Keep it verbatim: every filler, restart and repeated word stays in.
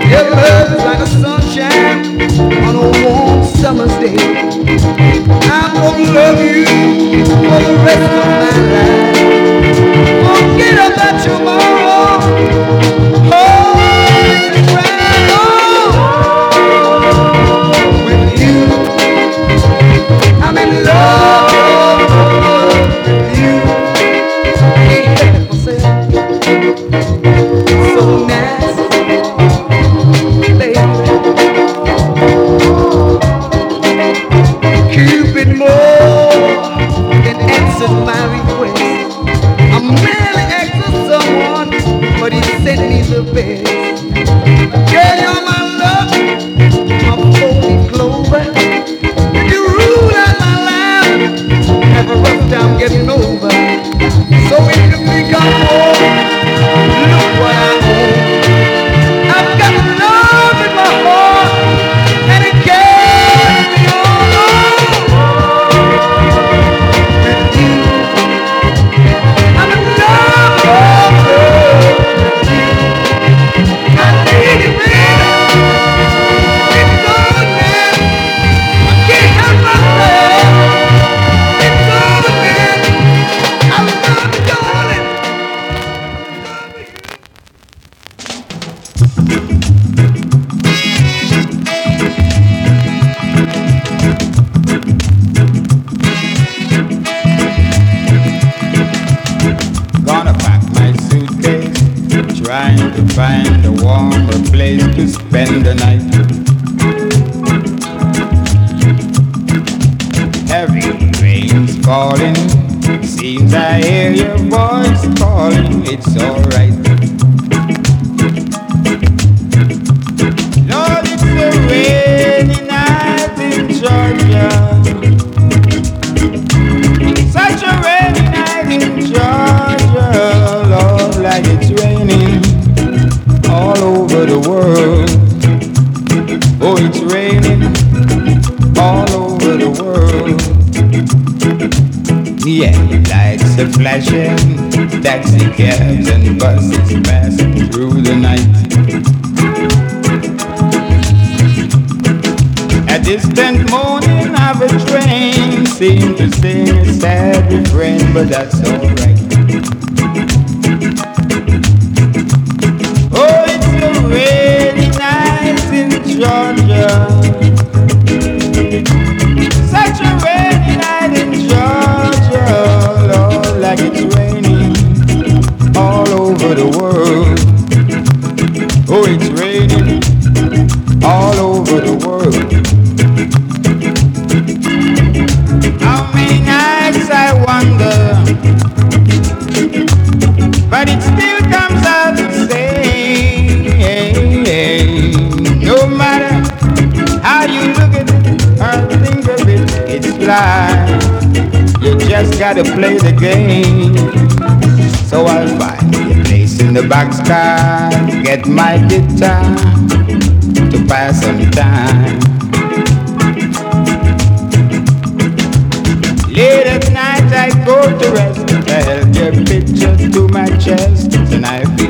Your love is like a sunshine on a warm summer's day. I'm gonna love you for the rest of my life. Forget about tomorrow. Oh, it's right on with you. I'm in love with you. Can't help myself. So nasty, baby. Cupid more than answered my request. I'm merely asking someone, but he sent me the best. Girl, you're my love, my four-leaf clover. You rule out my life, have a rough time getting over. So if you think I'm wrong, look what I own. I've got love in my heart, and it carries me on. With you, I'm in love, love, love with you. I need it, baby. It's good, man. I can't help myself. It's good, man. I love you, darling. Gonna pack my suitcase, trying to find a warmer place to spend the night. Heavy rain's falling, seems I hear your voice calling. It's alright. Lord, it's a rainy night in Georgia. Such a rainy night in Georgia, Lord, like it's raining all over the world. Oh, it's raining all over the world. Yeah, lights are flashing, taxi cabs and buses passing through the night. A distant moaning of a train seemed to sing a sad refrain, but that's alright. Oh, it's a rainy night in Georgia. Such a rainy night in Georgia, Lord, like it's raining all over the world. Oh, it's raining all over the world. How many nights I wonder, but it still comes out the same. No matter how you look at it or think of it, it's life. You just gotta play the game. So I'll find me a place in the boxcar, get my guitar to pass some time. Late at night I go to rest, I held your picture to my chest, and I feel